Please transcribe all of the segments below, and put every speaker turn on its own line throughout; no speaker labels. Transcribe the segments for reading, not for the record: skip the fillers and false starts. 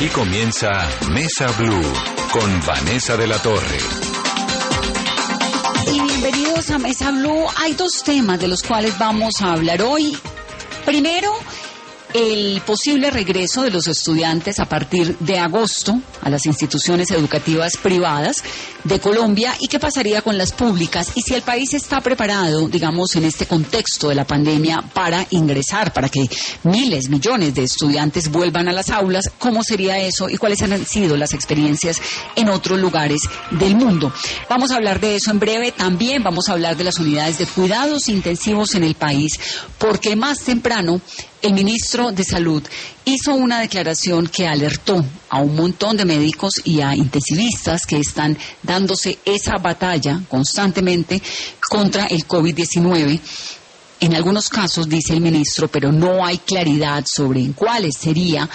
Y comienza Mesa Blue con Vanessa de la Torre.
Y bienvenidos a Mesa Blue. Hay dos temas de los cuales vamos a hablar hoy. Primero, el posible regreso de los estudiantes a partir de agosto a las instituciones educativas privadas de Colombia y qué pasaría con las públicas y si el país está preparado, digamos, en este contexto de la pandemia para ingresar, para que miles, millones de estudiantes vuelvan a las aulas, cómo sería eso y cuáles han sido las experiencias en otros lugares del mundo. Vamos a hablar de eso en breve. También vamos a hablar de las unidades de cuidados intensivos en el país, porque más temprano el ministro de Salud hizo una declaración que alertó a un montón de médicos y a intensivistas que están dándose esa batalla constantemente contra el COVID-19. En algunos casos, dice el ministro, pero no hay claridad sobre en cuáles sería.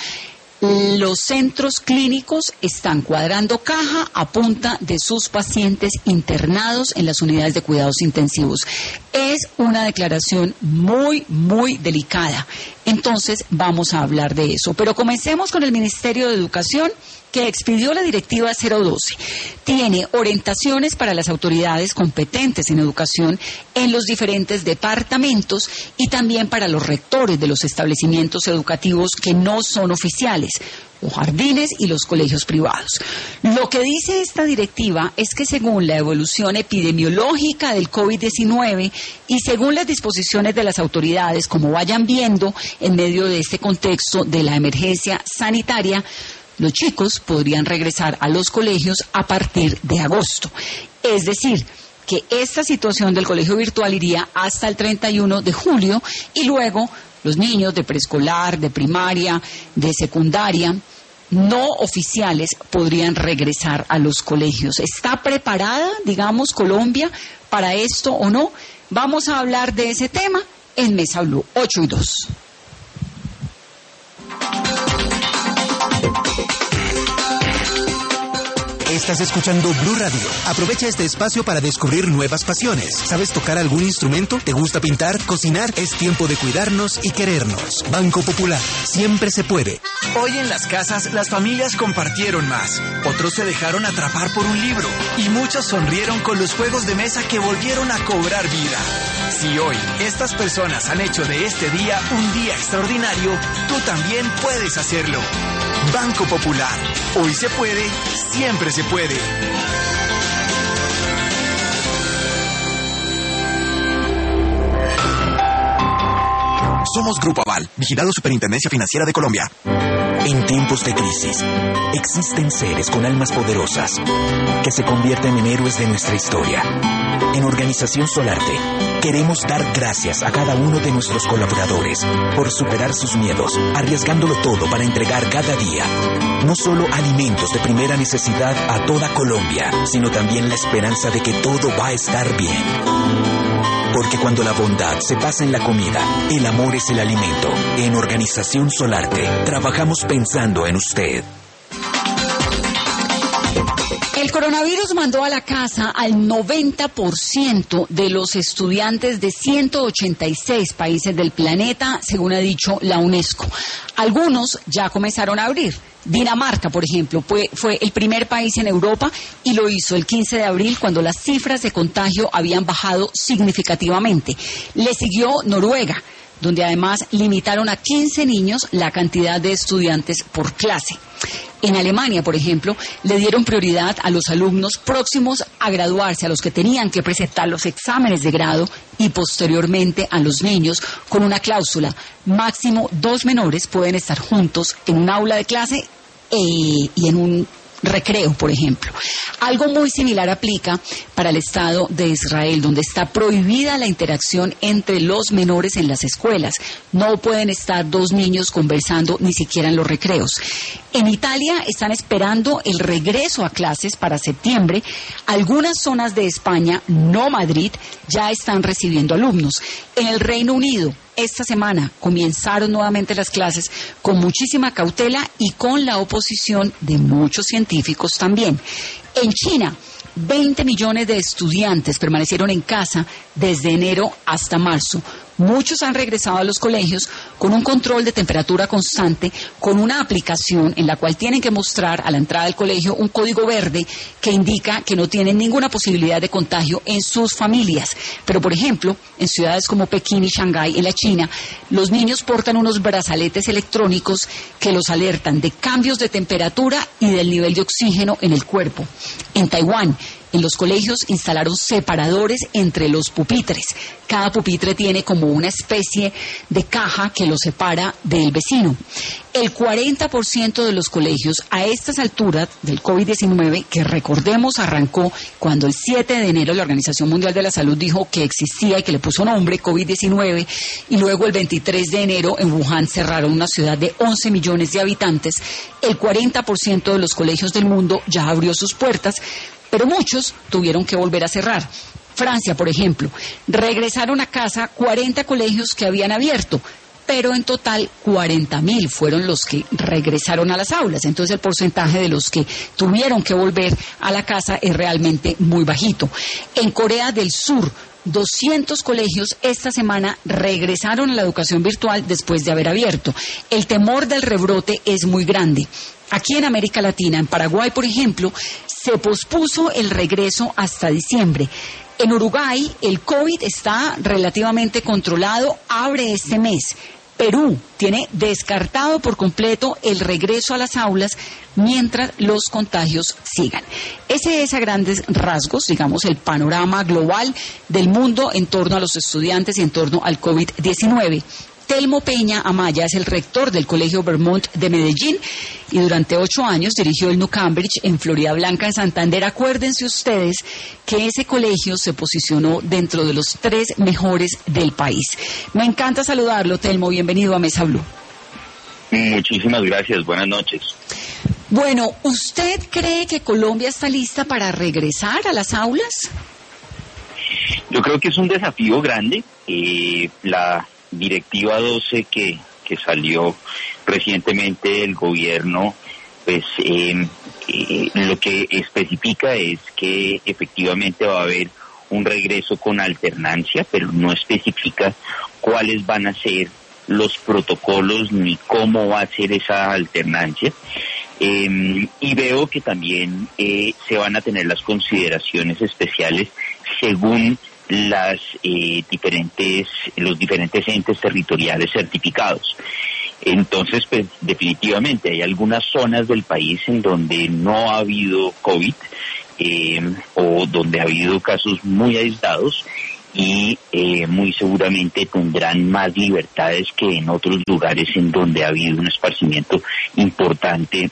Los centros clínicos están cuadrando caja a punta de sus pacientes internados en las unidades de cuidados intensivos. Es una declaración muy, muy delicada. Entonces vamos a hablar de eso. Pero comencemos con el Ministerio de Educación, que expidió la Directiva 012. Tiene orientaciones para las autoridades competentes en educación en los diferentes departamentos y también para los rectores de los establecimientos educativos que no son oficiales, los jardines y los colegios privados. Lo que dice esta directiva es que según la evolución epidemiológica del COVID-19 y según las disposiciones de las autoridades, como vayan viendo en medio de este contexto de la emergencia sanitaria, los chicos podrían regresar a los colegios a partir de agosto. Es decir, que esta situación del colegio virtual iría hasta el 31 de julio y luego los niños de preescolar, de primaria, de secundaria, no oficiales, podrían regresar a los colegios. ¿Está preparada, digamos, Colombia para esto o no? Vamos a hablar de ese tema en Mesa Blue, 8:02.
Estás escuchando Blue Radio. Aprovecha este espacio para descubrir nuevas pasiones. ¿Sabes tocar algún instrumento? ¿Te gusta pintar, cocinar? Es tiempo de cuidarnos y querernos. Banco Popular. Siempre se puede.
Hoy en las casas, las familias compartieron más. Otros se dejaron atrapar por un libro. Y muchos sonrieron con los juegos de mesa que volvieron a cobrar vida. Si hoy estas personas han hecho de este día un día extraordinario, tú también puedes hacerlo. Banco Popular. Hoy se puede, siempre se puede.
Somos Grupo Aval, vigilado Superintendencia Financiera de Colombia.
En tiempos de crisis, existen seres con almas poderosas que se convierten en héroes de nuestra historia. En Organización Solarte, queremos dar gracias a cada uno de nuestros colaboradores por superar sus miedos, arriesgándolo todo para entregar cada día no solo alimentos de primera necesidad a toda Colombia, sino también la esperanza de que todo va a estar bien. Porque cuando la bondad se pasa en la comida, el amor es el alimento. En Organización Solarte, trabajamos pensando en usted.
El coronavirus mandó a la casa al 90% de los estudiantes de 186 países del planeta, según ha dicho la UNESCO. Algunos ya comenzaron a abrir. Dinamarca, por ejemplo, fue el primer país en Europa y lo hizo el 15 de abril cuando las cifras de contagio habían bajado significativamente. Le siguió Noruega, donde además limitaron a 15 niños la cantidad de estudiantes por clase. En Alemania, por ejemplo, le dieron prioridad a los alumnos próximos a graduarse, a los que tenían que presentar los exámenes de grado y posteriormente a los niños con una cláusula. Máximo 2 menores pueden estar juntos en un aula de clase y en un recreo, por ejemplo. Algo muy similar aplica para el Estado de Israel, donde está prohibida la interacción entre los menores en las escuelas. No pueden estar 2 niños conversando ni siquiera en los recreos. En Italia están esperando el regreso a clases para septiembre. Algunas zonas de España, no Madrid, ya están recibiendo alumnos. En el Reino Unido, esta semana comenzaron nuevamente las clases con muchísima cautela y con la oposición de muchos científicos también. En China, 20 millones de estudiantes permanecieron en casa desde enero hasta marzo, Muchos han regresado a los colegios con un control de temperatura constante, con una aplicación en la cual tienen que mostrar a la entrada del colegio un código verde que indica que no tienen ninguna posibilidad de contagio en sus familias. Pero, por ejemplo, en ciudades como Pekín y Shanghái, en la China, los niños portan unos brazaletes electrónicos que los alertan de cambios de temperatura y del nivel de oxígeno en el cuerpo. En Taiwán, en los colegios instalaron separadores entre los pupitres. Cada pupitre tiene como una especie de caja que lo separa del vecino. El 40% de los colegios a estas alturas del COVID-19, que recordemos arrancó cuando el 7 de enero la Organización Mundial de la Salud dijo que existía y que le puso nombre COVID-19, y luego el 23 de enero en Wuhan cerraron una ciudad de 11 millones de habitantes, el 40% de los colegios del mundo ya abrió sus puertas, pero muchos tuvieron que volver a cerrar. Francia, por ejemplo, regresaron a casa 40 colegios que habían abierto, pero en total 40.000 fueron los que regresaron a las aulas. Entonces el porcentaje de los que tuvieron que volver a la casa es realmente muy bajito. En Corea del Sur, 200 colegios esta semana regresaron a la educación virtual después de haber abierto. El temor del rebrote es muy grande. Aquí en América Latina, en Paraguay, por ejemplo, se pospuso el regreso hasta diciembre. En Uruguay, el COVID está relativamente controlado, abre este mes. Perú tiene descartado por completo el regreso a las aulas mientras los contagios sigan. Ese es a grandes rasgos, digamos, el panorama global del mundo en torno a los estudiantes y en torno al COVID-19. Telmo Peña Amaya es el rector del Colegio Vermont de Medellín y durante 8 años dirigió el New Cambridge en Florida Blanca, en Santander. Acuérdense ustedes que ese colegio se posicionó dentro de los 3 mejores del país. Me encanta saludarlo, Telmo. Bienvenido a Mesa Blue.
Muchísimas gracias. Buenas noches.
Bueno, ¿usted cree que Colombia está lista para regresar a las aulas?
Yo creo que es un desafío grande. La Directiva 12 que salió recientemente del gobierno, pues lo que especifica es que efectivamente va a haber un regreso con alternancia, pero no especifica cuáles van a ser los protocolos ni cómo va a ser esa alternancia. Y veo que también se van a tener las consideraciones especiales según los diferentes entes territoriales certificados. Entonces, pues definitivamente hay algunas zonas del país en donde no ha habido COVID o donde ha habido casos muy aislados y muy seguramente tendrán más libertades que en otros lugares en donde ha habido un esparcimiento importante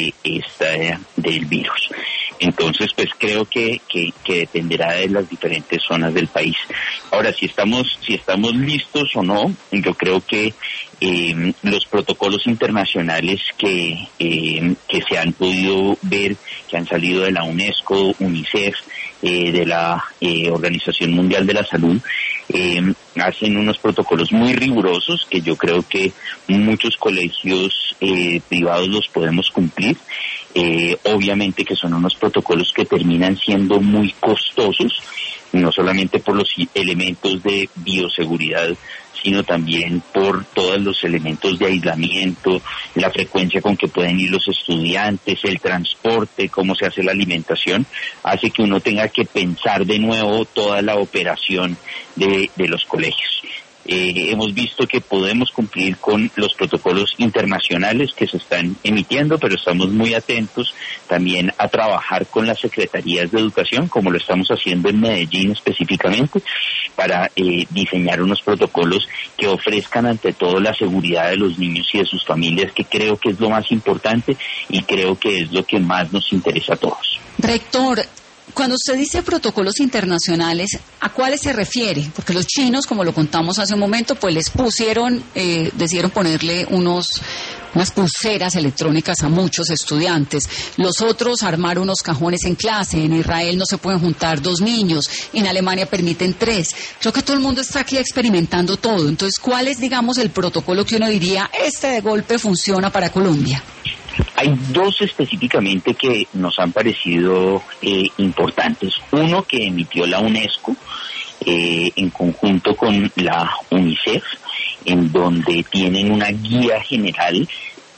del virus. Entonces, pues creo que dependerá de las diferentes zonas del país. Ahora, si estamos listos o no, yo creo que los protocolos internacionales que se han podido ver, que han salido de la UNESCO, UNICEF, de la Organización Mundial de la Salud, hacen unos protocolos muy rigurosos que yo creo que muchos colegios privados los podemos cumplir. Obviamente que son unos protocolos que terminan siendo muy costosos, no solamente por los elementos de bioseguridad, sino también por todos los elementos de aislamiento, la frecuencia con que pueden ir los estudiantes, el transporte, cómo se hace la alimentación, hace que uno tenga que pensar de nuevo toda la operación de los colegios. Hemos visto que podemos cumplir con los protocolos internacionales que se están emitiendo, pero estamos muy atentos también a trabajar con las secretarías de educación, como lo estamos haciendo en Medellín específicamente, para diseñar unos protocolos que ofrezcan ante todo la seguridad de los niños y de sus familias, que creo que es lo más importante y creo que es lo que más nos interesa a todos.
Rector, cuando usted dice protocolos internacionales, ¿a cuáles se refiere? Porque los chinos, como lo contamos hace un momento, pues les decidieron ponerle unas pulseras electrónicas a muchos estudiantes. Los otros armaron unos cajones en clase. En Israel no se pueden juntar 2 niños. En Alemania permiten 3. Creo que todo el mundo está aquí experimentando todo. Entonces, ¿cuál es, digamos, el protocolo que uno diría, de golpe funciona para Colombia?
Hay 2 específicamente que nos han parecido importantes. Uno que emitió la UNESCO, en conjunto con la UNICEF, en donde tienen una guía general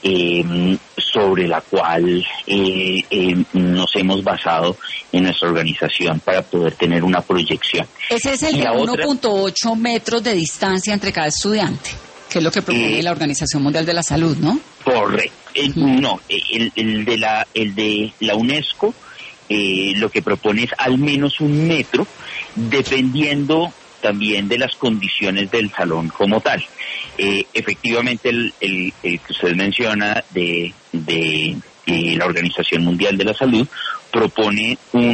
sobre la cual nos hemos basado en nuestra organización para poder tener una proyección.
Ese es el de 1.8 metros de distancia entre cada estudiante, que es lo que propone la Organización Mundial de la Salud, ¿no?
Correcto. No, el de la UNESCO lo que propone es al menos 1 metro, dependiendo también de las condiciones del salón como tal. Efectivamente, el que usted menciona de la Organización Mundial de la Salud propone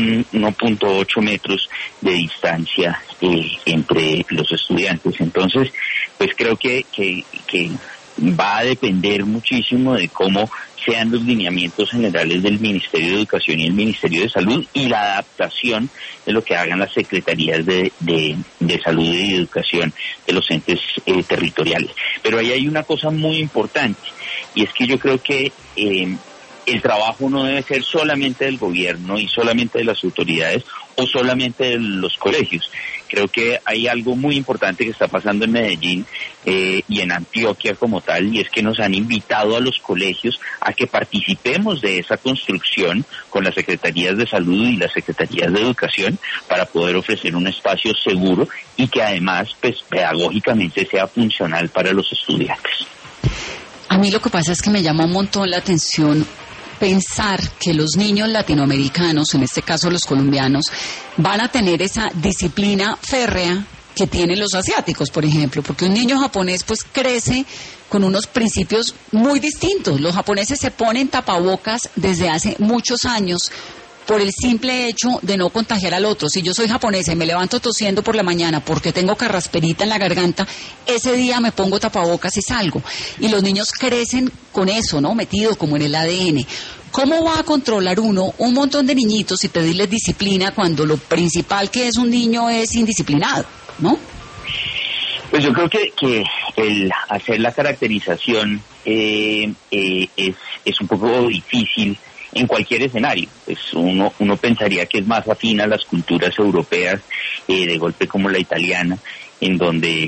1.8 metros de distancia entre los estudiantes. Entonces, pues creo que va a depender muchísimo de cómo sean los lineamientos generales del Ministerio de Educación y el Ministerio de Salud y la adaptación de lo que hagan las secretarías de salud y de educación de los entes territoriales. Pero ahí hay una cosa muy importante, y es que yo creo que el trabajo no debe ser solamente del gobierno y solamente de las autoridades o solamente de los colegios. Creo que hay algo muy importante que está pasando en Medellín y en Antioquia como tal, y es que nos han invitado a los colegios a que participemos de esa construcción con las secretarías de salud y las secretarías de educación para poder ofrecer un espacio seguro y que además, pues, pedagógicamente sea funcional para los estudiantes.
A mí lo que pasa es que me llama un montón la atención pensar que los niños latinoamericanos, en este caso los colombianos, van a tener esa disciplina férrea que tienen los asiáticos, por ejemplo, porque un niño japonés pues crece con unos principios muy distintos. Los japoneses se ponen tapabocas desde hace muchos años por el simple hecho de no contagiar al otro. Si yo soy japonesa y me levanto tosiendo por la mañana porque tengo carrasperita en la garganta, ese día me pongo tapabocas y salgo. Y los niños crecen con eso, ¿no? Metido como en el ADN. ¿Cómo va a controlar uno un montón de niñitos y pedirles disciplina cuando lo principal que es un niño es indisciplinado, ¿no?
Pues yo creo que el hacer la caracterización es un poco difícil en cualquier escenario. Pues uno pensaría que es más afín a las culturas europeas, de golpe como la italiana, en donde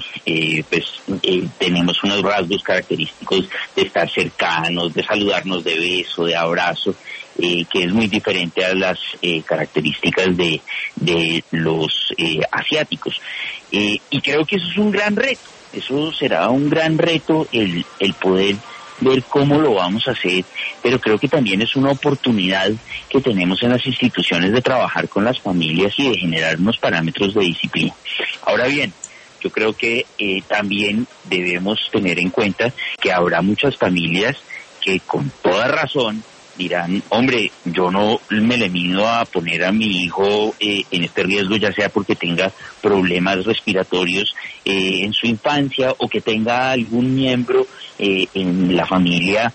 tenemos unos rasgos característicos de estar cercanos, de saludarnos de beso, de abrazo, que es muy diferente a las características de los asiáticos. Y creo que eso es un gran reto. Eso será un gran reto el poder ver cómo lo vamos a hacer, pero creo que también es una oportunidad que tenemos en las instituciones de trabajar con las familias y de generar unos parámetros de disciplina. Ahora bien, yo creo que también debemos tener en cuenta que habrá muchas familias que con toda razón dirán, hombre, yo no me le mido a poner a mi hijo en este riesgo, ya sea porque tenga problemas respiratorios en su infancia o que tenga algún miembro en la familia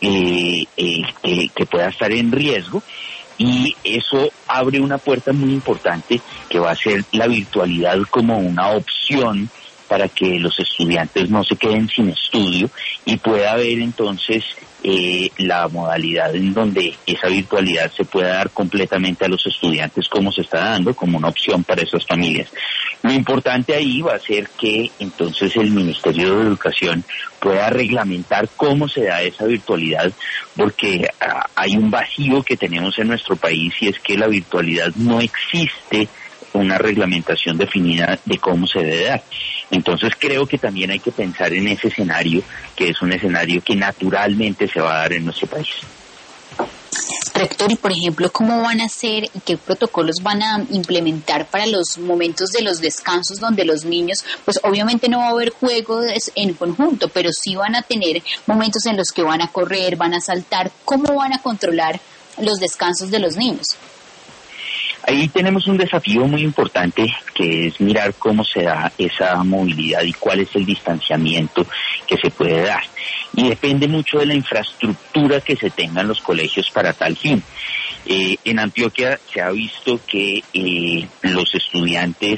que pueda estar en riesgo. Y eso abre una puerta muy importante que va a ser la virtualidad como una opción para que los estudiantes no se queden sin estudio y pueda haber entonces la modalidad en donde esa virtualidad se pueda dar completamente a los estudiantes como se está dando, como una opción para esas familias. Lo importante ahí va a ser que entonces el Ministerio de Educación pueda reglamentar cómo se da esa virtualidad, porque hay un vacío que tenemos en nuestro país y es que la virtualidad no existe una reglamentación definida de cómo se debe dar. Entonces creo que también hay que pensar en ese escenario, que es un escenario que naturalmente se va a dar en nuestro país.
Rector, y por ejemplo, ¿cómo van a hacer y qué protocolos van a implementar para los momentos de los descansos donde los niños, pues obviamente no va a haber juegos en conjunto, pero sí van a tener momentos en los que van a correr, van a saltar? ¿Cómo van a controlar los descansos de los niños?
Ahí tenemos un desafío muy importante, que es mirar cómo se da esa movilidad y cuál es el distanciamiento que se puede dar. Y depende mucho de la infraestructura que se tenga en los colegios para tal fin. En Antioquia se ha visto que los estudiantes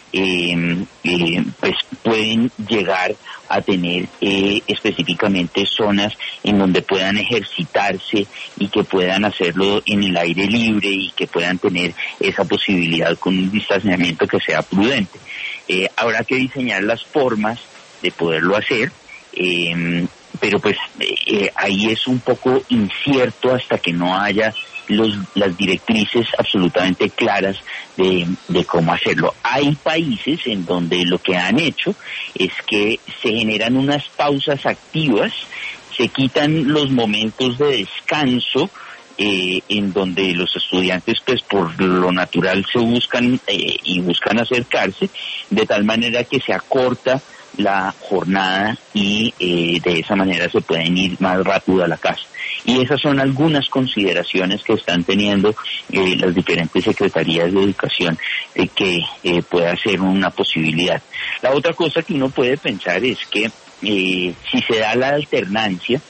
pues pueden llegar a tener específicamente zonas en donde puedan ejercitarse y que puedan hacerlo en el aire libre y que puedan tener esa posibilidad con un distanciamiento que sea prudente. Habrá que diseñar las formas de poderlo hacer, pero pues ahí es un poco incierto hasta que no haya las directrices absolutamente claras de cómo hacerlo. Hay países en donde lo que han hecho es que se generan unas pausas activas, se quitan los momentos de descanso, en donde los estudiantes pues por lo natural se buscan y buscan acercarse, de tal manera que se acorta la jornada y de esa manera se pueden ir más rápido a la casa. Y esas son algunas consideraciones que están teniendo las diferentes secretarías de educación de que pueda ser una posibilidad. La otra cosa que uno puede pensar es que si se da la alternancia,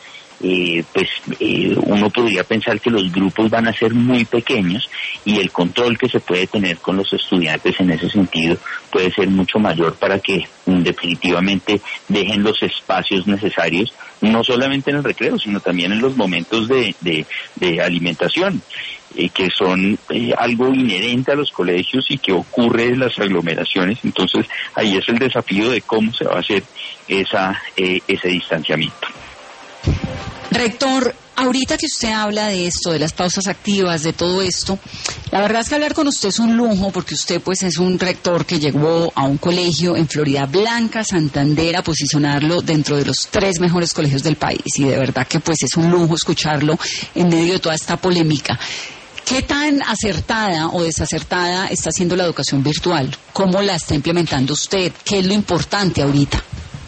uno podría pensar que los grupos van a ser muy pequeños y el control que se puede tener con los estudiantes en ese sentido puede ser mucho mayor para que definitivamente dejen los espacios necesarios, no solamente en el recreo, sino también en los momentos de alimentación, que son algo inherente a los colegios y que ocurre en las aglomeraciones. Entonces ahí es el desafío de cómo se va a hacer ese distanciamiento.
Rector, ahorita que usted habla de esto, de las pausas activas, de todo esto, la verdad es que hablar con usted es un lujo, porque usted pues es un rector que llegó a un colegio en Florida Blanca, Santander, a posicionarlo dentro de los 3 mejores colegios del país, y de verdad que pues es un lujo escucharlo en medio de toda esta polémica. ¿Qué tan acertada o desacertada está siendo la educación virtual? ¿Cómo la está implementando usted? ¿Qué es lo importante ahorita?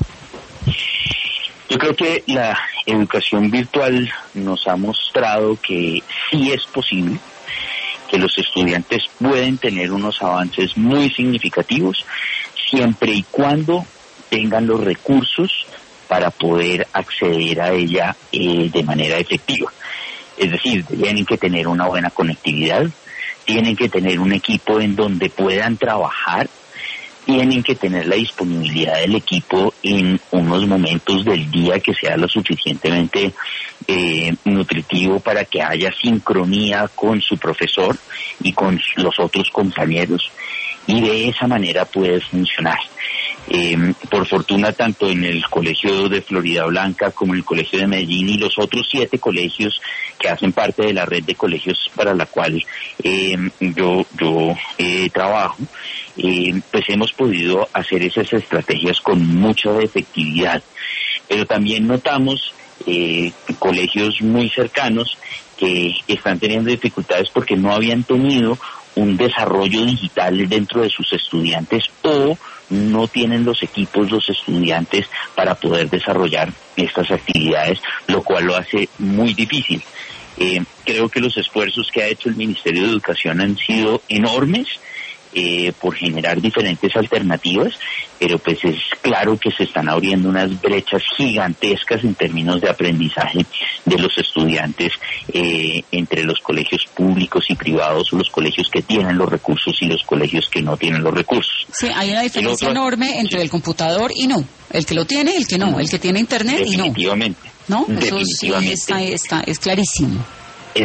Yo creo que la educación virtual nos ha mostrado que sí es posible, que los estudiantes pueden tener unos avances muy significativos siempre y cuando tengan los recursos para poder acceder a ella de manera efectiva. Es decir, tienen que tener una buena conectividad, tienen que tener un equipo en donde puedan trabajar, tienen que tener la disponibilidad del equipo en unos momentos del día que sea lo suficientemente nutritivo para que haya sincronía con su profesor y con los otros compañeros, y de esa manera puede funcionar. Por fortuna, tanto en el colegio de Florida Blanca como en el colegio de Medellín y los otros 7 colegios que hacen parte de la red de colegios para la cual yo trabajo, pues hemos podido hacer esas estrategias con mucha efectividad. Pero también notamos colegios muy cercanos que están teniendo dificultades porque no habían tenido un desarrollo digital dentro de sus estudiantes, o no tienen los equipos los estudiantes para poder desarrollar estas actividades, lo cual lo hace muy difícil. Creo que los esfuerzos que ha hecho el Ministerio de Educación han sido enormes por generar diferentes alternativas, pero pues es claro que se están abriendo unas brechas gigantescas en términos de aprendizaje de los estudiantes entre los colegios públicos y privados, o los colegios que tienen los recursos y los colegios que no tienen los recursos.
Sí, hay una diferencia enorme entre el computador y no, el que lo tiene y el que no, el que tiene internet y no.
Definitivamente.
¿No?
Definitivamente.
Eso sí es clarísimo.
Es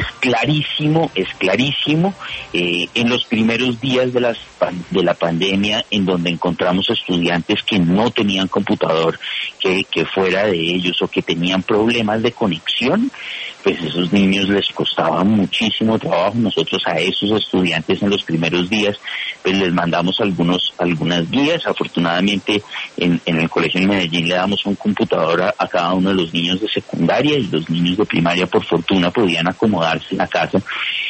clarísimo. En los primeros días de la pandemia, en donde encontramos estudiantes que no tenían computador, que fuera de ellos, o que tenían problemas de conexión, pues esos niños les costaba muchísimo trabajo. Nosotros a esos estudiantes en los primeros días pues les mandamos algunas guías. Afortunadamente en el colegio de Medellín le damos un computador a cada uno de los niños de secundaria, y los niños de primaria por fortuna podían acomodarse en la casa,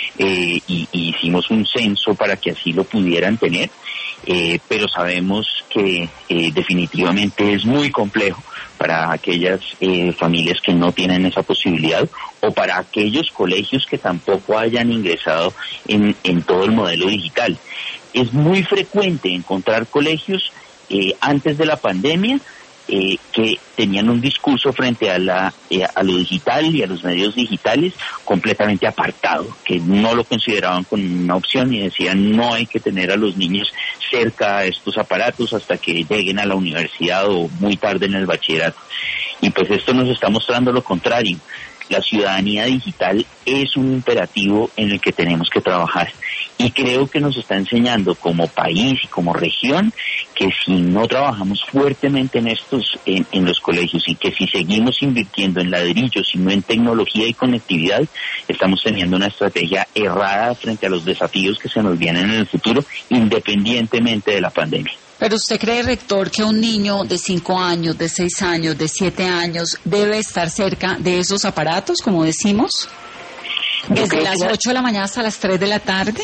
y hicimos un censo para que así lo pudieran tener, pero sabemos que definitivamente es muy complejo para aquellas familias que no tienen esa posibilidad, o para aquellos colegios que tampoco hayan ingresado en todo el modelo digital. Es muy frecuente encontrar colegios antes de la pandemia que tenían un discurso frente a lo digital y a los medios digitales completamente apartado, que no lo consideraban como una opción y decían no hay que tener a los niños cerca a estos aparatos hasta que lleguen a la universidad o muy tarde en el bachillerato. Y pues esto nos está mostrando lo contrario. La ciudadanía digital es un imperativo en el que tenemos que trabajar y creo que nos está enseñando como país y como región que si no trabajamos fuertemente en los colegios y que si seguimos invirtiendo en ladrillos y no en tecnología y conectividad, estamos teniendo una estrategia errada frente a los desafíos que se nos vienen en el futuro, independientemente de la pandemia.
Pero ¿usted cree, rector, que un niño de 5 años, de 6 años, de 7 años debe estar cerca de esos aparatos, como decimos? ¿Desde las 8 de la mañana hasta las 3 de la tarde?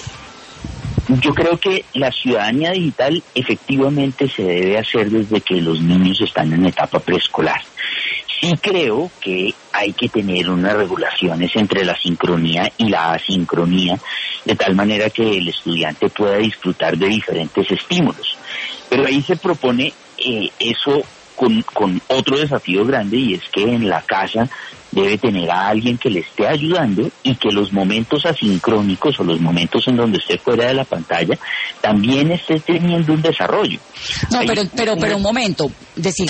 Yo creo que la ciudadanía digital efectivamente se debe hacer desde que los niños están en etapa preescolar. Sí creo que hay que tener unas regulaciones entre la sincronía y la asincronía, de tal manera que el estudiante pueda disfrutar de diferentes estímulos. Pero ahí se propone eso con otro desafío grande, y es que en la casa debe tener a alguien que le esté ayudando y que los momentos asincrónicos o los momentos en donde esté fuera de la pantalla también esté teniendo un desarrollo.
No, pero un momento, decir,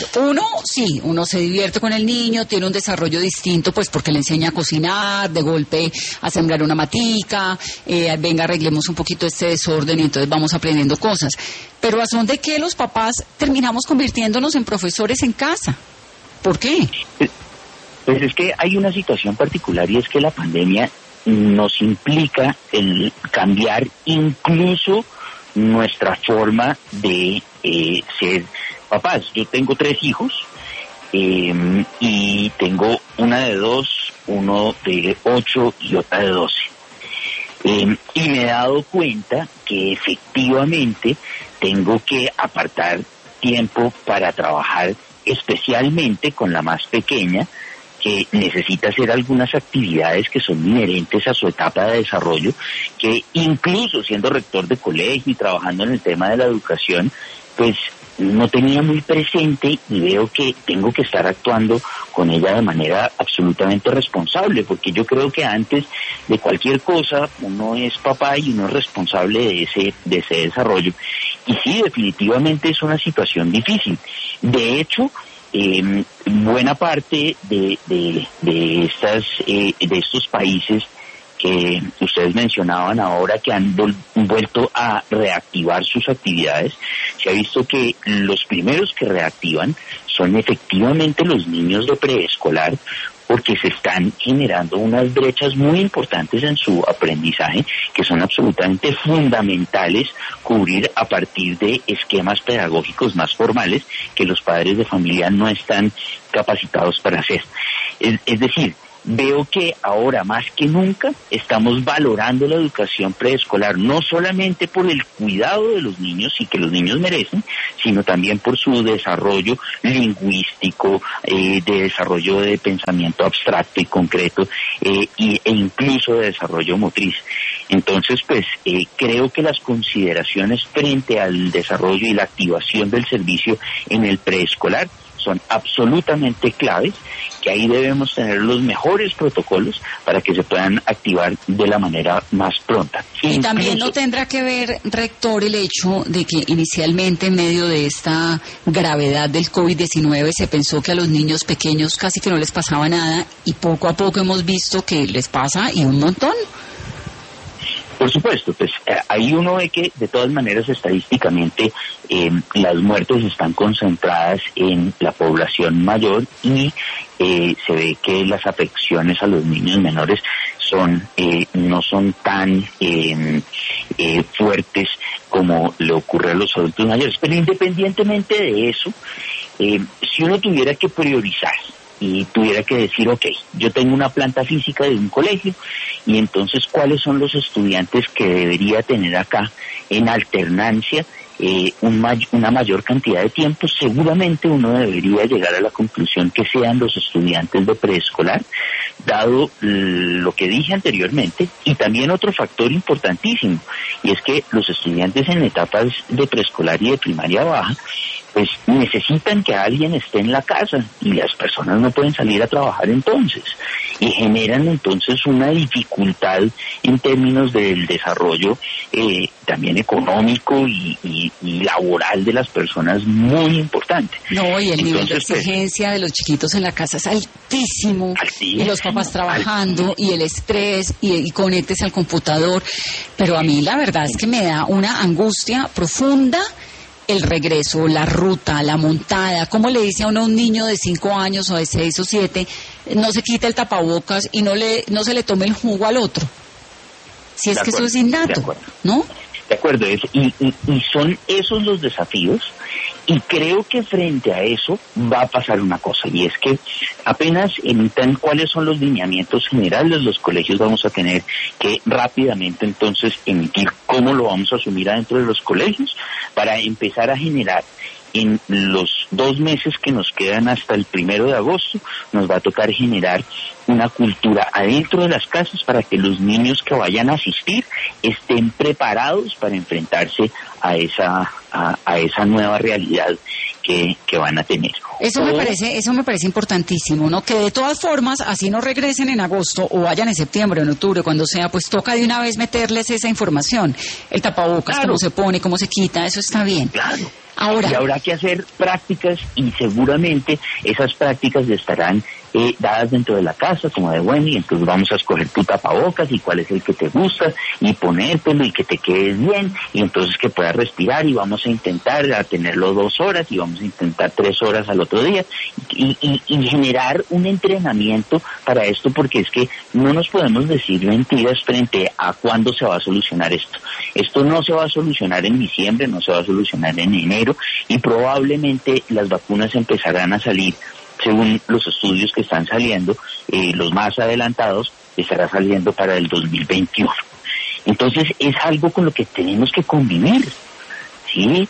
uno se divierte con el niño, tiene un desarrollo distinto, pues porque le enseña a cocinar, de golpe a sembrar una matica, venga, arreglemos un poquito este desorden y entonces vamos aprendiendo cosas. Pero ¿a son de qué los papás terminamos convirtiéndonos en profesores en casa? ¿Por qué?
Pues es que hay una situación particular y es que la pandemia nos implica el cambiar incluso nuestra forma de ser papás. Yo tengo 3 hijos y tengo una de 2, uno de 8 y otra de 12. Y me he dado cuenta que efectivamente tengo que apartar tiempo para trabajar especialmente con la más pequeña, que necesita hacer algunas actividades que son inherentes a su etapa de desarrollo, que incluso siendo rector de colegio y trabajando en el tema de la educación, pues no tenía muy presente y veo que tengo que estar actuando con ella de manera absolutamente responsable, porque yo creo que antes de cualquier cosa uno es papá y uno es responsable de ese desarrollo. Y sí, definitivamente es una situación difícil. De hecho, buena parte de estos países que ustedes mencionaban ahora, que han vuelto a reactivar sus actividades, se ha visto que los primeros que reactivan son efectivamente los niños de preescolar, porque se están generando unas brechas muy importantes en su aprendizaje que son absolutamente fundamentales cubrir a partir de esquemas pedagógicos más formales que los padres de familia no están capacitados para hacer. Es decir, veo que ahora más que nunca estamos valorando la educación preescolar, no solamente por el cuidado de los niños y que los niños merecen, sino también por su desarrollo lingüístico, de desarrollo de pensamiento abstracto y concreto, e incluso de desarrollo motriz. Entonces, pues, creo que las consideraciones frente al desarrollo y la activación del servicio en el preescolar son absolutamente claves, que ahí debemos tener los mejores protocolos para que se puedan activar de la manera más pronta.
Y también no tendrá que ver, rector, el hecho de que inicialmente en medio de esta gravedad del COVID-19 se pensó que a los niños pequeños casi que no les pasaba nada y poco a poco hemos visto que les pasa y un montón.
Por supuesto, pues ahí uno ve que de todas maneras estadísticamente las muertes están concentradas en la población mayor y se ve que las afecciones a los niños menores no son tan fuertes como le ocurre a los adultos mayores. Pero independientemente de eso, si uno tuviera que priorizar y tuviera que decir, ok, yo tengo una planta física de un colegio y entonces cuáles son los estudiantes que debería tener acá en alternancia una mayor cantidad de tiempo, seguramente uno debería llegar a la conclusión que sean los estudiantes de preescolar, dado lo que dije anteriormente, y también otro factor importantísimo, y es que los estudiantes en etapas de preescolar y de primaria baja pues necesitan que alguien esté en la casa y las personas no pueden salir a trabajar entonces, y generan entonces una dificultad en términos del desarrollo también económico y laboral de las personas muy importante.
No, y el nivel de exigencia de los chiquitos en la casa es altísimo, y los papás trabajando, y el estrés, y conectes al computador, pero a mí la verdad es que me da una angustia profunda el regreso, la ruta, la montada. ¿Cómo le dice a uno a un niño de 5 años o de 6 o 7, no se quita el tapabocas y no se le tome el jugo al otro? Si es que eso es innato, ¿no?
De acuerdo, y son esos los desafíos, y creo que frente a eso va a pasar una cosa, y es que apenas emitan cuáles son los lineamientos generales, los colegios vamos a tener que rápidamente entonces emitir cómo lo vamos a asumir adentro de los colegios para empezar a generar. En los 2 meses que nos quedan hasta el 1 de agosto, nos va a tocar generar una cultura adentro de las casas para que los niños que vayan a asistir estén preparados para enfrentarse a esa nueva realidad que van a tener.
Eso me parece importantísimo, ¿no? Que de todas formas, así no regresen en agosto o vayan en septiembre o en octubre, cuando sea, pues toca de una vez meterles esa información. El tapabocas, claro. Cómo se pone, cómo se quita, eso está bien.
Claro.
Ahora,
y habrá que hacer prácticas, y seguramente esas prácticas estarán dadas dentro de la casa, como de bueno, y entonces vamos a escoger tu tapabocas y cuál es el que te gusta y ponértelo y que te quedes bien, y entonces que puedas respirar, y vamos a intentar a tenerlo 2 horas y vamos a intentar 3 horas al otro día y generar un entrenamiento para esto, porque es que no nos podemos decir mentiras frente a cuándo se va a solucionar esto. Esto no se va a solucionar en diciembre, no se va a solucionar en enero, y probablemente las vacunas empezarán a salir, según los estudios que están saliendo, los más adelantados, estará saliendo para el 2021. Entonces es algo con lo que tenemos que convivir, ¿sí?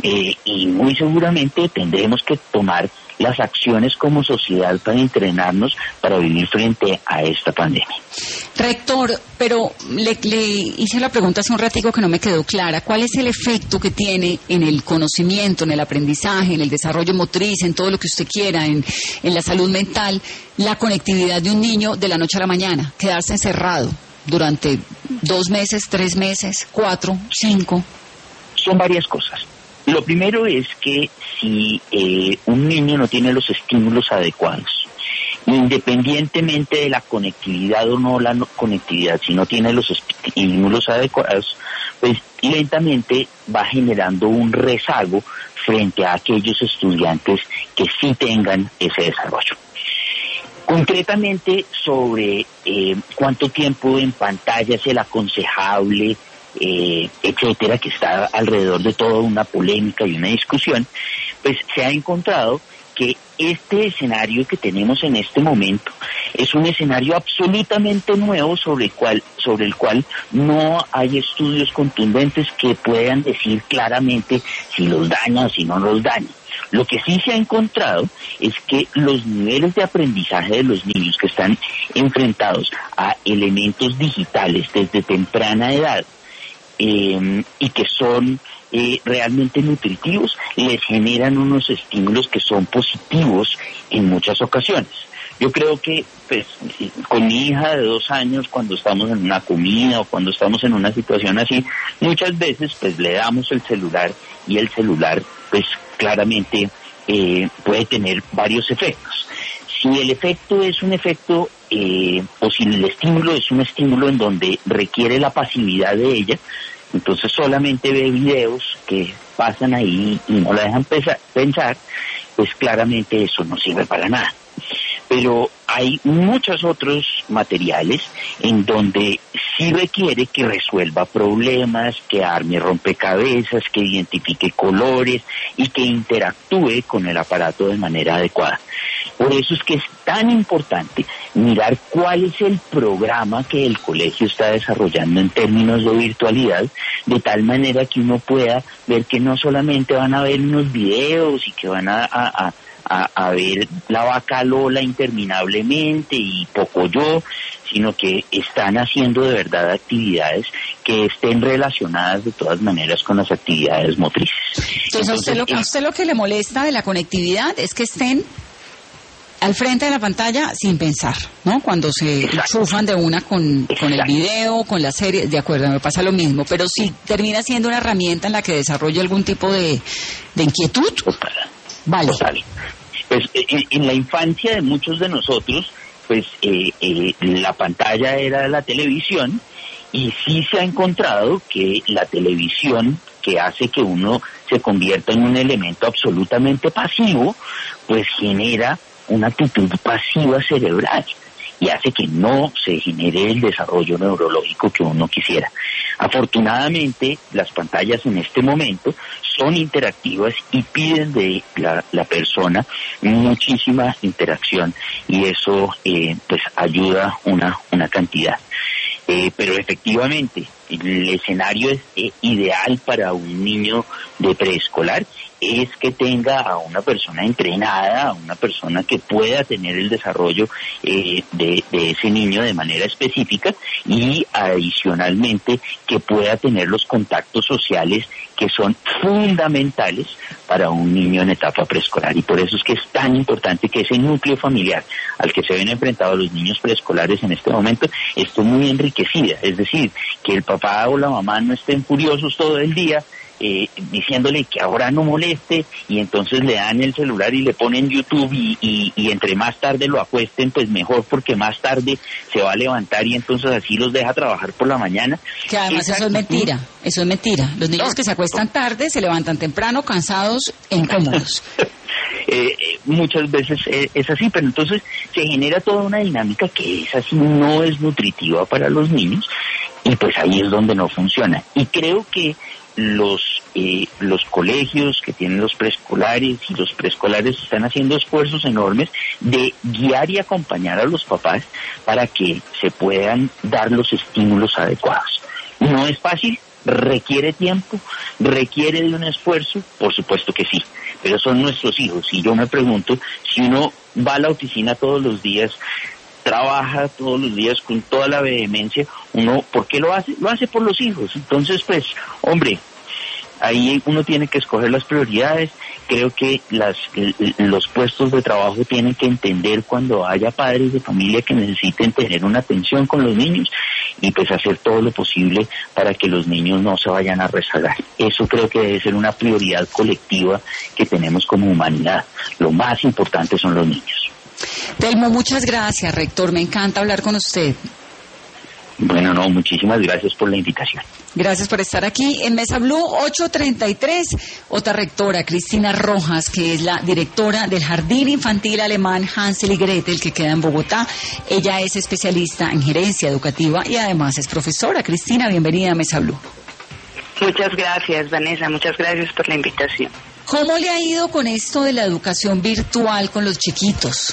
Y muy seguramente tendremos que tomar las acciones como sociedad para entrenarnos para vivir frente a esta pandemia.
Rector, pero le hice la pregunta hace un ratico que no me quedó clara. ¿Cuál es el efecto que tiene en el conocimiento, en el aprendizaje, en el desarrollo motriz, en todo lo que usted quiera, en la salud mental, la conectividad de un niño de la noche a la mañana? Quedarse encerrado durante 2 meses, 3 meses, 4, 5.
Son varias cosas. Lo primero es que si un niño no tiene los estímulos adecuados, independientemente de la conectividad o no la conectividad, si no tiene los estímulos adecuados, pues lentamente va generando un rezago frente a aquellos estudiantes que sí tengan ese desarrollo. Concretamente sobre cuánto tiempo en pantalla es el aconsejable, etcétera, que está alrededor de toda una polémica y una discusión, pues se ha encontrado que este escenario que tenemos en este momento es un escenario absolutamente nuevo sobre el cual no hay estudios contundentes que puedan decir claramente si los daña o si no los daña. Lo que sí se ha encontrado es que los niveles de aprendizaje de los niños que están enfrentados a elementos digitales desde temprana edad y que son realmente nutritivos, les generan unos estímulos que son positivos en muchas ocasiones. Yo creo que pues con mi hija de 2 años, cuando estamos en una comida o cuando estamos en una situación así, muchas veces pues le damos el celular, y el celular pues claramente puede tener varios efectos. Si el efecto es un efecto o si el estímulo es un estímulo en donde requiere la pasividad de ella, entonces solamente ve videos que pasan ahí y no la dejan pensar, pues claramente eso no sirve para nada. Pero hay muchos otros materiales en donde sí requiere que resuelva problemas, que arme rompecabezas, que identifique colores y que interactúe con el aparato de manera adecuada. Por eso es que es tan importante mirar cuál es el programa que el colegio está desarrollando en términos de virtualidad, de tal manera que uno pueda ver que no solamente van a ver unos videos y que van a ver la vaca Lola interminablemente y Pocoyo, sino que están haciendo de verdad actividades que estén relacionadas de todas maneras con las actividades motrices.
Entonces, a usted lo que le molesta de la conectividad es que estén al frente de la pantalla sin pensar, ¿no? Cuando se enchufan de una con el video, con la serie, de acuerdo, me pasa lo mismo, pero si termina siendo una herramienta en la que desarrolle algún tipo de inquietud, vale.
Total. Pues en la infancia de muchos de nosotros, pues la pantalla era la televisión, y sí se ha encontrado que la televisión, que hace que uno se convierta en un elemento absolutamente pasivo, pues genera una actitud pasiva cerebral y hace que no se genere el desarrollo neurológico que uno quisiera. Afortunadamente, las pantallas en este momento son interactivas y piden de la persona muchísima interacción, y eso pues ayuda una cantidad. Pero efectivamente, el escenario ideal para un niño de preescolar es que tenga a una persona entrenada, a una persona que pueda tener el desarrollo de ese niño de manera específica, y adicionalmente que pueda tener los contactos sociales que son fundamentales para un niño en etapa preescolar. Y por eso es que es tan importante que ese núcleo familiar al que se ven enfrentados los niños preescolares en este momento esté muy enriquecida. Es decir, que el papá o la mamá no estén furiosos todo el día diciéndole que ahora no moleste, y entonces le dan el celular y le ponen YouTube, y entre más tarde lo acuesten, pues mejor, porque más tarde se va a levantar y entonces así los deja trabajar por la mañana.
Que además eso es mentira. Los niños que se acuestan tarde se levantan temprano, cansados e incómodos.
Muchas veces es así, pero entonces se genera toda una dinámica que es así, no es nutritiva para los niños, y pues ahí es donde no funciona. Y creo que los colegios que tienen los preescolares y los preescolares están haciendo esfuerzos enormes de guiar y acompañar a los papás para que se puedan dar los estímulos adecuados. No es fácil, requiere tiempo, requiere de un esfuerzo, por supuesto que sí, pero son nuestros hijos. Y yo me pregunto, si uno va a la oficina todos los días, trabaja todos los días con toda la vehemencia, uno, ¿por qué lo hace? Lo hace por los hijos. Entonces, pues, hombre, ahí uno tiene que escoger las prioridades. Creo que los puestos de trabajo tienen que entender cuando haya padres de familia que necesiten tener una atención con los niños, y pues hacer todo lo posible para que los niños no se vayan a rezagar. Eso creo que debe ser una prioridad colectiva que tenemos como humanidad. Lo más importante son los niños.
Telmo, muchas gracias, rector. Me encanta hablar con usted.
Bueno, no, muchísimas gracias por la invitación.
Gracias por estar aquí en Mesa Blue 833. Otra rectora, Cristina Rojas, que es la directora del Jardín Infantil Alemán Hansel y Gretel, que queda en Bogotá. Ella es especialista en gerencia educativa y además es profesora. Cristina, bienvenida a Mesa Blue.
Muchas gracias, Vanessa. Muchas gracias por la invitación.
¿Cómo le ha ido con esto de la educación virtual con los chiquitos?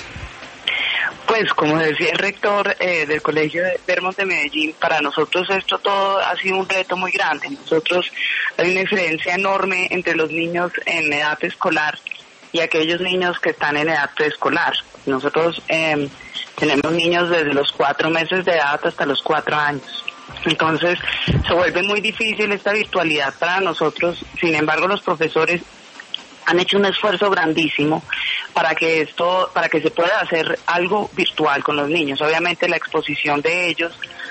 Pues como decía el rector del Colegio de Vermont de Medellín, para nosotros esto todo ha sido un reto muy grande. Nosotros hay una diferencia enorme entre los niños en edad escolar y aquellos niños que están en edad preescolar. Nosotros tenemos niños desde los 4 meses de edad hasta los 4 años. Entonces se vuelve muy difícil esta virtualidad para nosotros. Sin embargo, los profesores han hecho un esfuerzo grandísimo para que se pueda hacer algo virtual con los niños. Obviamente la exposición de ellos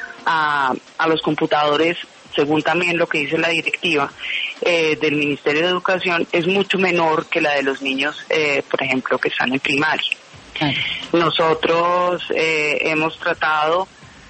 a los computadores, según también lo que dice la directiva del Ministerio de Educación, es mucho menor que la de los niños, por ejemplo, que están en primaria. Nosotros hemos tratado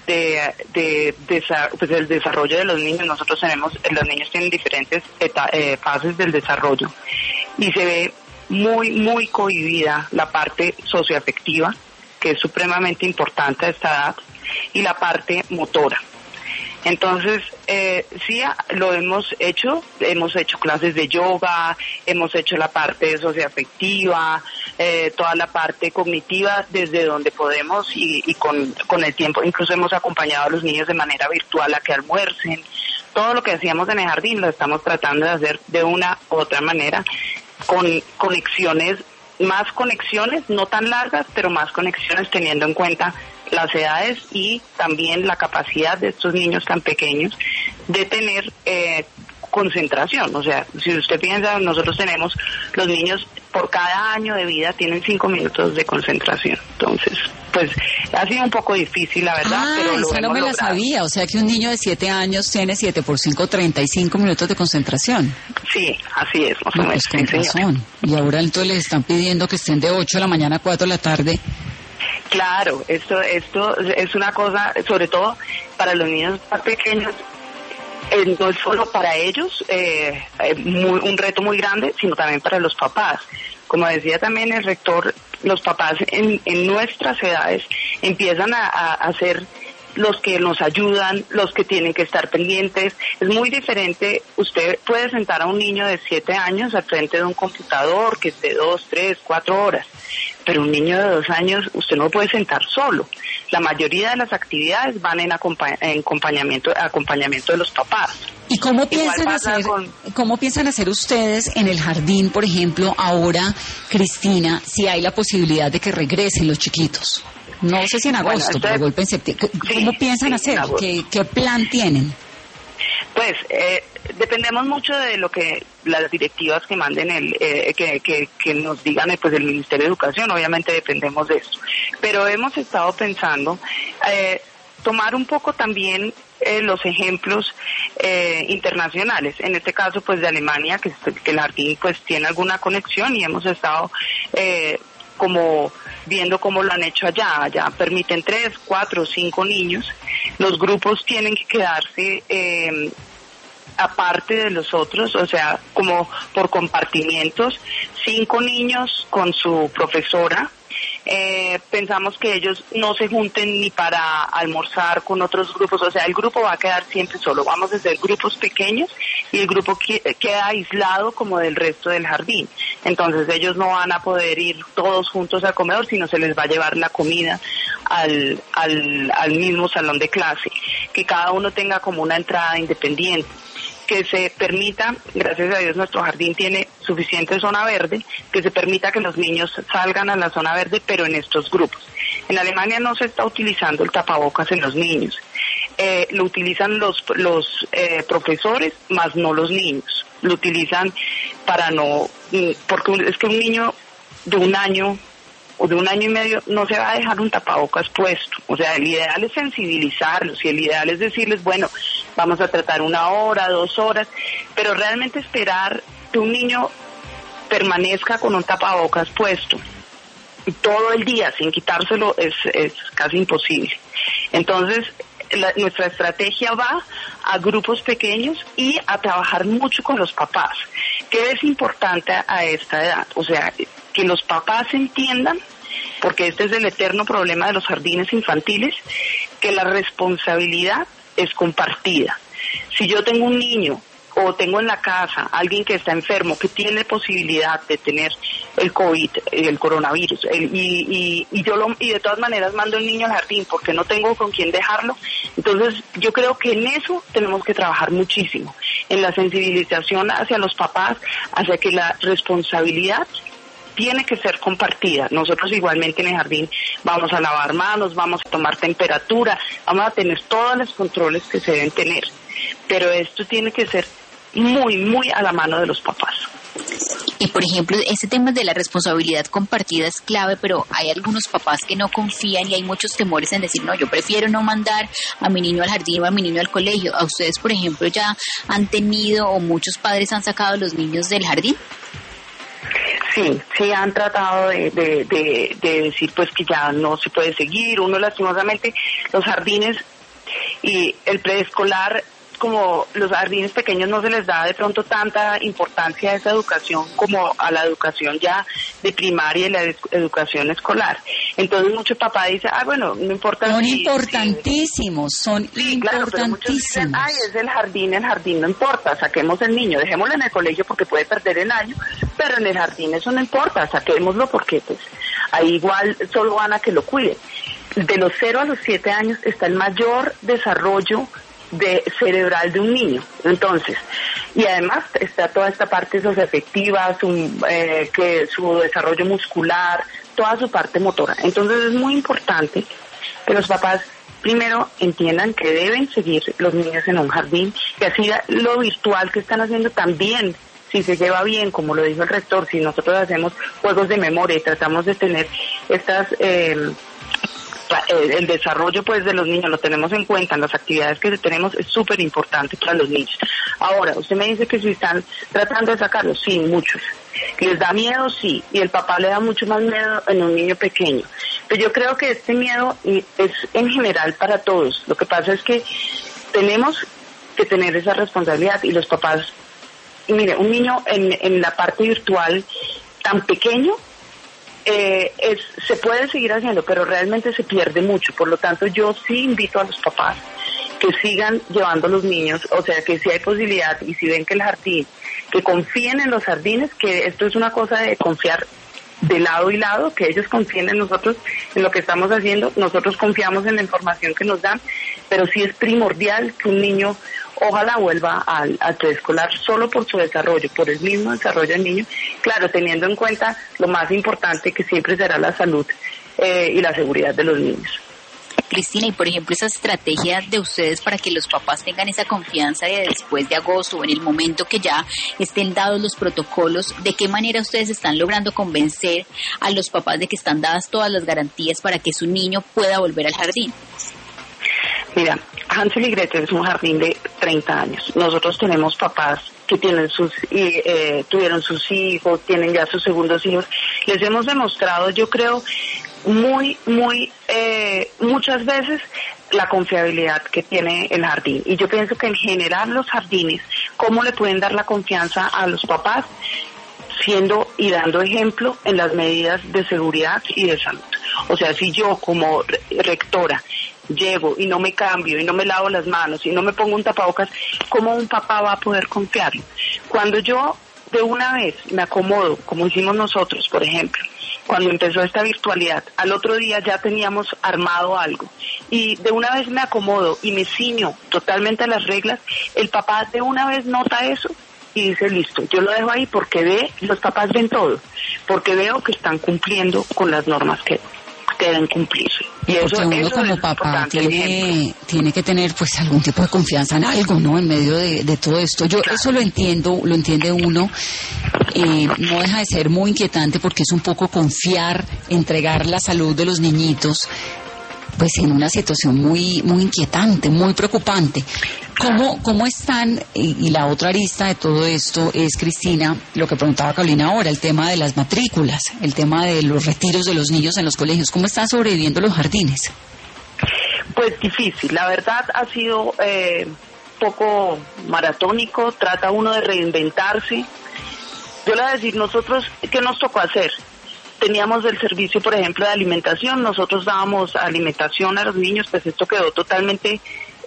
pues el desarrollo de los niños. Nosotros los niños tienen diferentes fases del desarrollo, y se ve muy cohibida la parte socioafectiva, que es supremamente importante a esta edad, y la parte motora. Entonces, sí, lo hemos hecho clases de yoga, hemos hecho la parte socioafectiva, toda la parte cognitiva desde donde podemos, y con el tiempo incluso hemos acompañado a los niños de manera virtual a que almuercen. Todo lo que hacíamos en el jardín lo estamos tratando de hacer de una u otra manera, con conexiones, más conexiones, no tan largas, pero más conexiones, teniendo en cuenta las edades y también la capacidad de estos niños tan pequeños de tener concentración. O sea, si usted piensa, nosotros tenemos, los niños por cada año de vida tienen 5 minutos de concentración. Entonces, pues ha sido un poco difícil, la verdad, pero lo
esa no me la sabía. O sea que un niño de 7 años tiene 7 por 5, 35 minutos de concentración.
Sí, así es, más o menos.
Pues con razón. Y ahora entonces les están pidiendo que estén de 8 de la mañana a 4 de la tarde.
Claro, esto es una cosa, sobre todo para los niños más pequeños, no es solo para ellos un reto muy grande, sino también para los papás. Como decía también el rector, los papás en nuestras edades empiezan a ser los que nos ayudan, los que tienen que estar pendientes. Es muy diferente, usted puede sentar a un niño de 7 años al frente de un computador que esté 2, 3, 4 horas, pero un niño de 2 años usted no puede sentar solo. La mayoría de las actividades van en acompañamiento de los papás.
¿Y cómo piensan hacer ustedes en el jardín, por ejemplo, ahora, Cristina, si hay la posibilidad de que regresen los chiquitos? No sé si en agosto, pero de golpe en septiembre. ¿Cómo piensan hacer? ¿Qué plan tienen?
Pues dependemos mucho de lo que las directivas que manden que nos digan pues el Ministerio de Educación. Obviamente dependemos de esto, pero hemos estado pensando tomar un poco también los ejemplos internacionales, en este caso pues de Alemania, que el jardín pues tiene alguna conexión, y hemos estado como viendo cómo lo han hecho allá. Allá permiten 3, 4, 5 niños. Los grupos tienen que quedarse aparte de los otros, o sea, como por compartimientos, 5 niños con su profesora. Pensamos que ellos no se junten ni para almorzar con otros grupos, o sea, el grupo va a quedar siempre solo. Vamos a hacer grupos pequeños y el grupo queda aislado como del resto del jardín. Entonces ellos no van a poder ir todos juntos al comedor, sino se les va a llevar la comida al mismo salón de clase, que cada uno tenga como una entrada independiente, que se permita, gracias a Dios nuestro jardín tiene suficiente zona verde, que se permita que los niños salgan a la zona verde, pero en estos grupos. En Alemania no se está utilizando el tapabocas en los niños, lo utilizan los profesores, más no los niños. Lo utilizan para porque es que un niño de 1 año o de 1 año y medio no se va a dejar un tapabocas puesto. O sea, el ideal es sensibilizarlos y el ideal es decirles, bueno, vamos a tratar 1 hora, 2 horas, pero realmente esperar que un niño permanezca con un tapabocas puesto todo el día sin quitárselo es casi imposible. Entonces, nuestra estrategia va a grupos pequeños y a trabajar mucho con los papás. ¿Qué es importante a esta edad? O sea, que los papás entiendan, porque este es el eterno problema de los jardines infantiles, que la responsabilidad es compartida. Si yo tengo un niño o tengo en la casa alguien que está enfermo, que tiene posibilidad de tener el COVID, el coronavirus, y de todas maneras mando el niño al jardín porque no tengo con quién dejarlo, entonces yo creo que en eso tenemos que trabajar muchísimo, en la sensibilización hacia los papás, hacia que la responsabilidad tiene que ser compartida. Nosotros igualmente en el jardín vamos a lavar manos, vamos a tomar temperatura, vamos a tener todos los controles que se deben tener, pero esto tiene que ser muy, muy a la mano de los papás.
Y por ejemplo, ese tema de la responsabilidad compartida es clave, pero hay algunos papás que no confían y hay muchos temores en decir, no, yo prefiero no mandar a mi niño al jardín o a mi niño al colegio. ¿A ustedes, por ejemplo, ya han tenido o muchos padres han sacado a los niños del jardín?
Sí, han tratado de decir pues que ya no se puede seguir. Uno lastimosamente, los jardines y el preescolar, como los jardines pequeños no se les da de pronto tanta importancia a esa educación como a la educación ya de primaria y la educación escolar. Entonces muchos papás dicen, bueno, no importa.
Son importantísimos, son importantísimos. Claro, pero muchos dicen,
es el jardín no importa, saquemos el niño, dejémoslo en el colegio porque puede perder el año, pero en el jardín eso no importa, saquémoslo porque pues ahí igual solo van a que lo cuiden. De los 0 a los 7 años está el mayor desarrollo cerebral de un niño, entonces, y además está toda esta parte socioafectiva, su desarrollo muscular, toda su parte motora. Entonces es muy importante que los papás primero entiendan que deben seguir los niños en un jardín, que así lo virtual que están haciendo también, si se lleva bien, como lo dijo el rector, si nosotros hacemos juegos de memoria y tratamos de tener estas el desarrollo pues de los niños lo tenemos en cuenta en las actividades que tenemos, es súper importante para los niños. Ahora, usted me dice que si están tratando de sacarlos, sí, muchos. ¿Les da miedo? Sí, y el papá le da mucho más miedo en un niño pequeño. Pero yo creo que este miedo es en general para todos. Lo que pasa es que tenemos que tener esa responsabilidad y los papás, mire, un niño en la parte virtual tan pequeño, se puede seguir haciendo, pero realmente se pierde mucho. Por lo tanto, yo sí invito a los papás que sigan llevando a los niños, o sea, que si hay posibilidad y si ven que el jardín, que confíen en los jardines, que esto es una cosa de confiar de lado y lado, que ellos confíen en nosotros, en lo que estamos haciendo, nosotros confiamos en la información que nos dan, pero sí es primordial que un niño ojalá vuelva al preescolar solo por su desarrollo, por el mismo desarrollo del niño, claro, teniendo en cuenta lo más importante que siempre será la salud y la seguridad de los niños.
Cristina, y por ejemplo esa estrategia de ustedes para que los papás tengan esa confianza de después de agosto o en el momento que ya estén dados los protocolos, ¿de qué manera ustedes están logrando convencer a los papás de que están dadas todas las garantías para que su niño pueda volver al jardín?
Mira, Hansel y Gretel es un jardín de 30 años. Nosotros tenemos papás que tienen tuvieron sus hijos, tienen ya sus segundos hijos. Les hemos demostrado, yo creo, muchas veces la confiabilidad que tiene el jardín. Y yo pienso que en general los jardines, ¿cómo le pueden dar la confianza a los papás? Siendo y dando ejemplo en las medidas de seguridad y de salud. O sea, si yo como rectora llego y no me cambio y no me lavo las manos y no me pongo un tapabocas, ¿cómo un papá va a poder confiarlo? Cuando yo de una vez me acomodo, como hicimos nosotros, por ejemplo, cuando empezó esta virtualidad, al otro día ya teníamos armado algo y de una vez me acomodo y me ciño totalmente a las reglas, el papá de una vez nota eso y dice, listo, yo lo dejo ahí porque los papás ven todo, porque veo que están cumpliendo con las normas que deben cumplirse. Y
porque uno como papá tiene que tener pues algún tipo de confianza en algo, ¿no? En medio de todo esto. Yo claro. Eso lo entiende uno. No deja de ser muy inquietante porque es un poco confiar, entregar la salud de los niñitos, pues en una situación muy muy inquietante, muy preocupante. ¿Cómo están? Y la otra arista de todo esto es, Cristina, lo que preguntaba Carolina ahora, el tema de las matrículas, el tema de los retiros de los niños en los colegios. ¿Cómo están sobreviviendo los jardines?
Pues difícil, la verdad ha sido poco maratónico, trata uno de reinventarse. Yo le voy a decir, nosotros, ¿qué nos tocó hacer? Teníamos el servicio, por ejemplo, de alimentación, nosotros dábamos alimentación a los niños, pues esto quedó totalmente,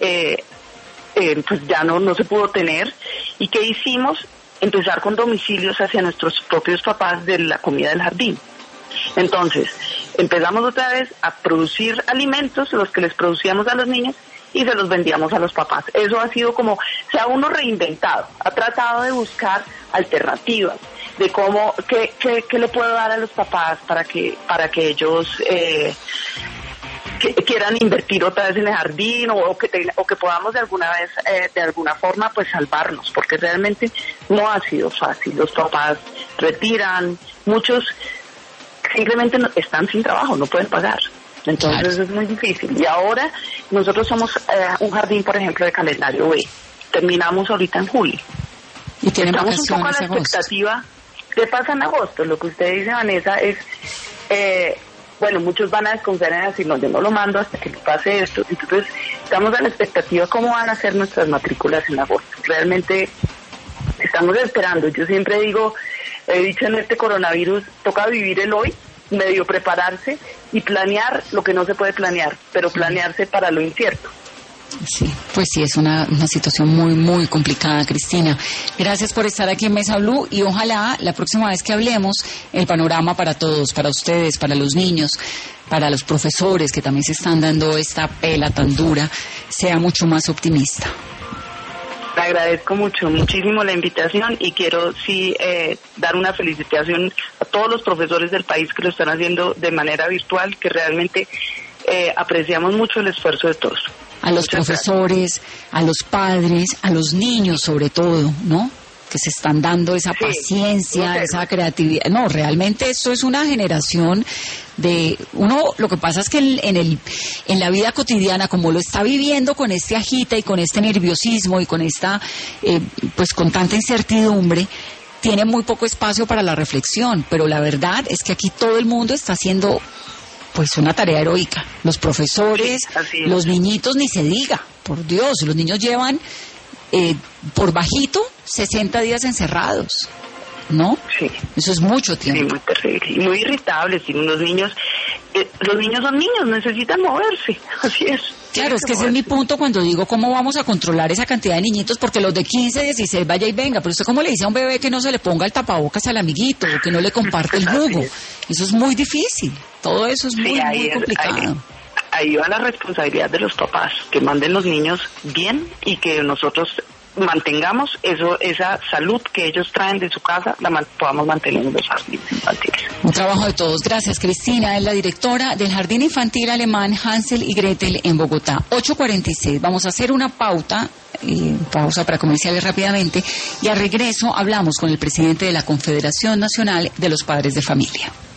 pues ya no se pudo tener. ¿Y qué hicimos? Empezar con domicilios hacia nuestros propios papás de la comida del jardín. Entonces, empezamos otra vez a producir alimentos, los que les producíamos a los niños, y se los vendíamos a los papás. Eso ha sido como, se ha uno reinventado, ha tratado de buscar alternativas de cómo, qué le puedo dar a los papás para que ellos que quieran invertir otra vez en el jardín o que podamos de alguna forma pues salvarnos, porque realmente no ha sido fácil. Los papás retiran, muchos simplemente están sin trabajo, no pueden pagar. Entonces claro. Es muy difícil. Y ahora nosotros somos un jardín, por ejemplo, de calendario B. Terminamos ahorita en julio.
Y
estamos un poco a la expectativa. ¿Qué pasa en agosto? Lo que usted dice, Vanessa, es... bueno, muchos van a desconfiar en decir, no, yo no lo mando hasta que pase esto. Entonces, estamos a la expectativa cómo van a ser nuestras matrículas en agosto. Realmente estamos esperando. Yo siempre he dicho en este coronavirus, toca vivir el hoy, medio prepararse y planear lo que no se puede planear, pero planearse para lo incierto.
Sí, pues sí, es una situación muy, muy complicada, Cristina. Gracias por estar aquí en Mesa Blue y ojalá la próxima vez que hablemos el panorama para todos, para ustedes, para los niños, para los profesores que también se están dando esta pela tan dura, sea mucho más optimista.
Le agradezco muchísimo la invitación y quiero dar una felicitación a todos los profesores del país que lo están haciendo de manera virtual, que realmente apreciamos mucho el esfuerzo de todos.
A los profesores, a los padres, a los niños sobre todo, ¿no? Que se están dando esa paciencia, esa creatividad. No, realmente esto es una generación de lo que pasa es que en la vida cotidiana, como lo está viviendo con este agita y con este nerviosismo y con esta, pues con tanta incertidumbre, tiene muy poco espacio para la reflexión, pero la verdad es que aquí todo el mundo está haciendo pues una tarea heroica. Los profesores, los niñitos, ni se diga, por Dios, los niños llevan por bajito 60 días encerrados, ¿no? Sí. Eso es mucho tiempo.
Sí, muy terrible, y muy irritables, y los niños son niños, necesitan moverse, así es.
Claro, es que ese es mi punto cuando digo cómo vamos a controlar esa cantidad de niñitos, porque los de 15, 16, vaya y venga, pero usted cómo le dice a un bebé que no se le ponga el tapabocas al amiguito, o que no le comparte el jugo. Eso es muy difícil, todo eso es muy complicado.
Ahí va la responsabilidad de los papás, que manden los niños bien y que nosotros mantengamos esa salud que ellos traen de su casa, podamos mantener en los jardines infantiles.
Un trabajo de todos. Gracias, Cristina. Es la directora del Jardín Infantil Alemán Hansel y Gretel en Bogotá. 8:46. Vamos a hacer una pausa para comerciales rápidamente, y al regreso hablamos con el presidente de la Confederación Nacional de los Padres de Familia.